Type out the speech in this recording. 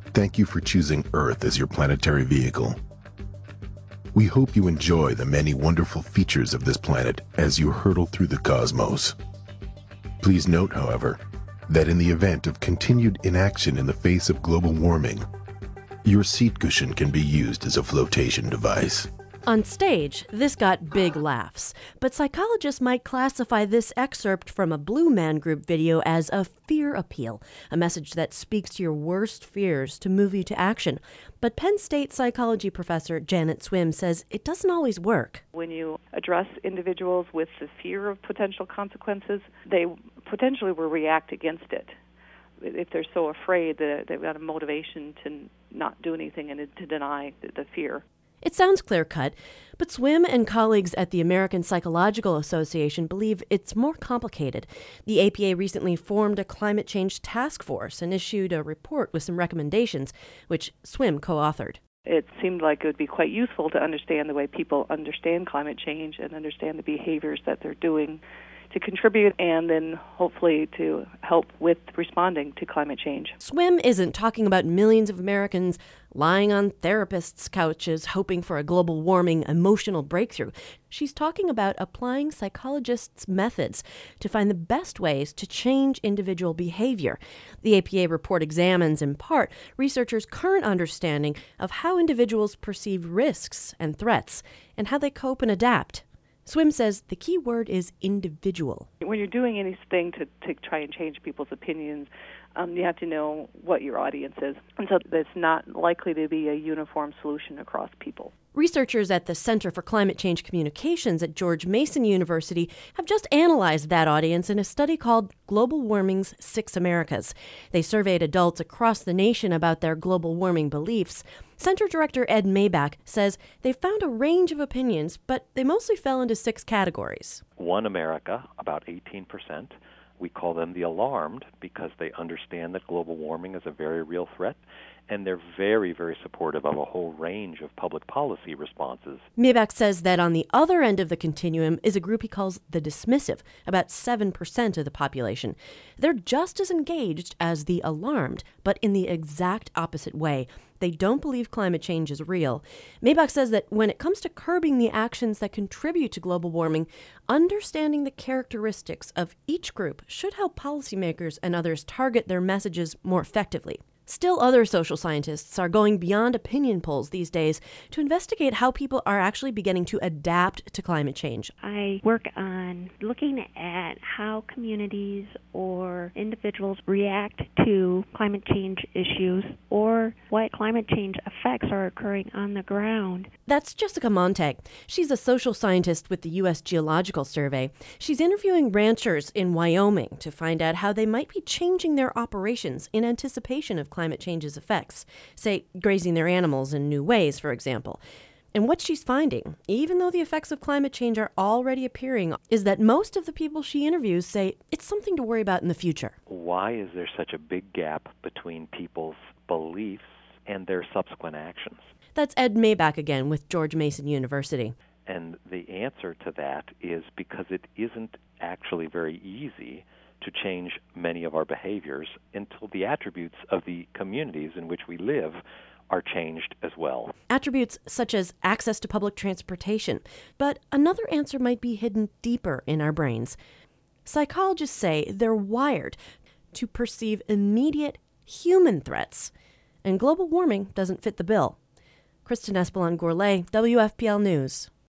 Thank you for choosing Earth as your planetary vehicle. We hope you enjoy the many wonderful features of this planet as you hurtle through the cosmos. Please note, however, that in the event of continued inaction in the face of global warming, your seat cushion can be used as a flotation device. On stage, this got big laughs, but psychologists might classify this excerpt from a Blue Man Group video as a fear appeal, a message that speaks to your worst fears to move you to action. But Penn State psychology professor Janet Swim says it doesn't always work. When you address individuals with the fear of potential consequences, they potentially will react against it. If they're so afraid that they've got a motivation to not do anything and to deny the fear. It sounds clear-cut, but Swim and colleagues at the American Psychological Association believe it's more complicated. The APA recently formed a climate change task force and issued a report with some recommendations, which Swim co-authored. It seemed like it would be quite useful to understand the way people understand climate change and understand the behaviors that they're doing to contribute and then hopefully to help with responding to climate change. Swim isn't talking about millions of Americans lying on therapists' couches hoping for a global warming emotional breakthrough. She's talking about applying psychologists' methods to find the best ways to change individual behavior. The APA report examines, in part, researchers' current understanding of how individuals perceive risks and threats and how they cope and adapt. Swim says the key word is individual. When you're doing anything to try and change people's opinions, you have to know what your audience is. And so it's not likely to be a uniform solution across people. Researchers at the Center for Climate Change Communications at George Mason University have just analyzed that audience in a study called Global Warming's Six Americas. They surveyed adults across the nation about their global warming beliefs. Center Director Ed Maybach says they found a range of opinions, but they mostly fell into six categories. One America, about 18%. We call them the alarmed because they understand that global warming is a very real threat, and they're very, very supportive of a whole range of public policy responses. Maybach says that on the other end of the continuum is a group he calls the dismissive, about 7% of the population. They're just as engaged as the alarmed, but in the exact opposite way. They don't believe climate change is real. Maybach says that when it comes to curbing the actions that contribute to global warming, understanding the characteristics of each group should help policymakers and others target their messages more effectively. Still, other social scientists are going beyond opinion polls these days to investigate how people are actually beginning to adapt to climate change. I work on looking at how communities or individuals react to climate change issues or what climate change effects are occurring on the ground. That's Jessica Montag. She's a social scientist with the U.S. Geological Survey. She's interviewing ranchers in Wyoming to find out how they might be changing their operations in anticipation of climate change's effects, say grazing their animals in new ways, for example. And what she's finding, even though the effects of climate change are already appearing, is that most of the people she interviews say it's something to worry about in the future. Why is there such a big gap between people's beliefs and their subsequent actions? That's Ed Maybach again with George Mason University. And the answer to that is because it isn't actually very easy to change many of our behaviors until the attributes of the communities in which we live are changed as well. Attributes such as access to public transportation. But another answer might be hidden deeper in our brains. Psychologists say they're wired to perceive immediate human threats, and global warming doesn't fit the bill. Kristen Espelon-Gourlay, WFPL News.